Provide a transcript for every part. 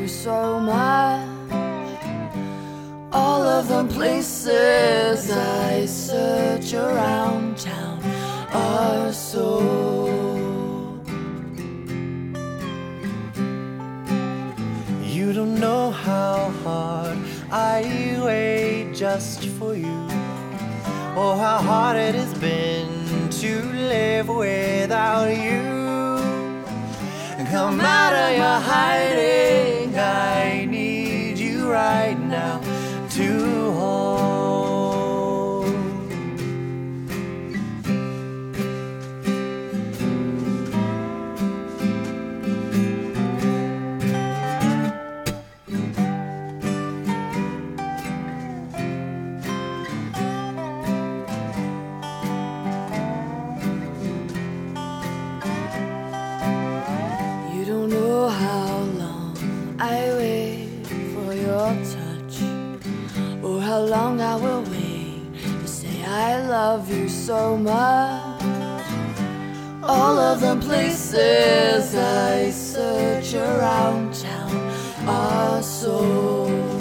you so much. All of the places I search around town are sold. You don't know how hard I wait just for you, or how hard it has been to live without you. Come out of your hiding, I need you right now to hold. You don't know how long I wait for your touch, or how long I will wait to say I love you so much. All of the places I search around town are sold.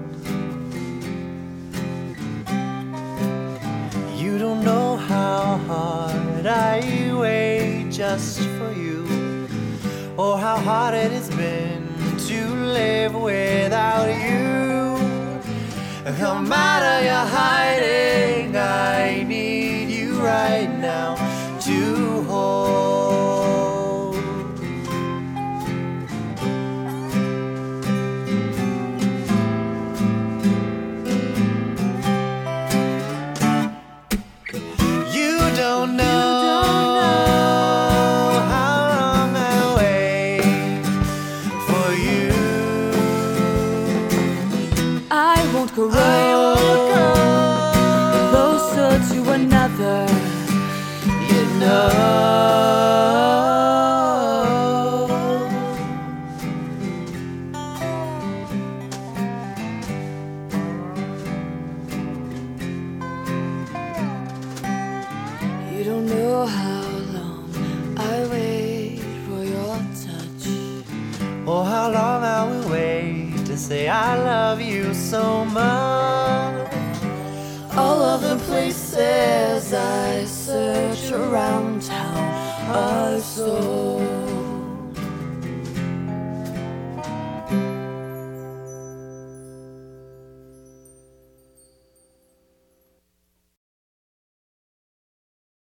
You don't know how hard I wait just for you, or how hard it has been to live without you. Come out of your hiding, I need you right now to hold. You don't know how long I wait for you. I won't grow closer to another, You know. You don't know how long I wait for your touch, Oh, how long I will wait to say I love you so much. all of the places I search around town are sold.